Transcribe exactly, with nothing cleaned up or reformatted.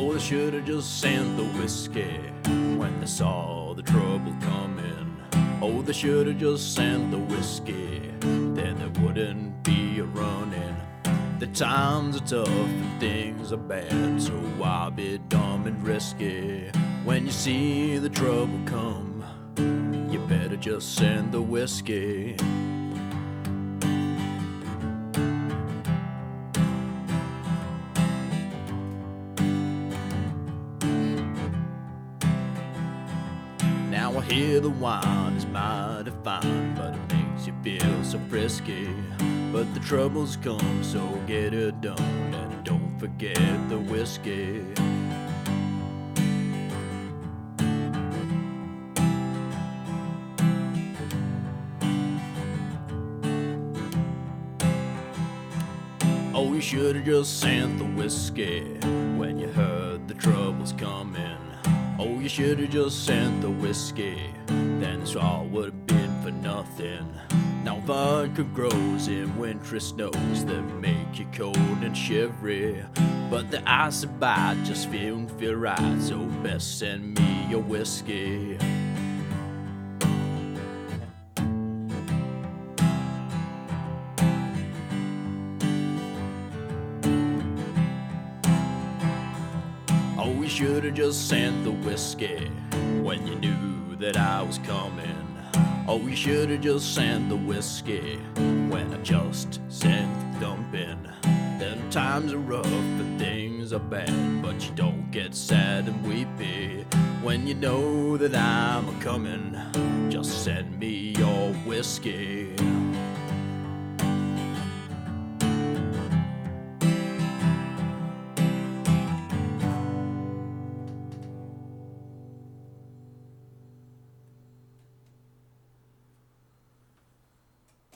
Oh, they should have just sent the whiskey when they saw the trouble coming. Oh, they should have just sent the whiskey, then there wouldn't be a running. The times are tough and things are bad, so why be dumb and risky? When you see the trouble come, you better just send the whiskey. Now I hear the wine is mighty fine, but it makes you feel so frisky. But the troubles come, so get it done, and don't forget the whiskey. Oh, you should have just sent the whiskey when you heard the troubles coming. Oh, you should have just sent the whiskey, then this all would have been for nothing. Now vodka grows in wintry snows that make you cold and shivery, but the icy bite just feels feel right, so best send me your whiskey. Oh, you should have just sent the whiskey when you knew that I was coming. Oh, you should have just sent the whiskey when I just sent the dumping. Then times are rough and things are bad, but you don't get sad and weepy when you know that I'm a coming. Just send me your whiskey.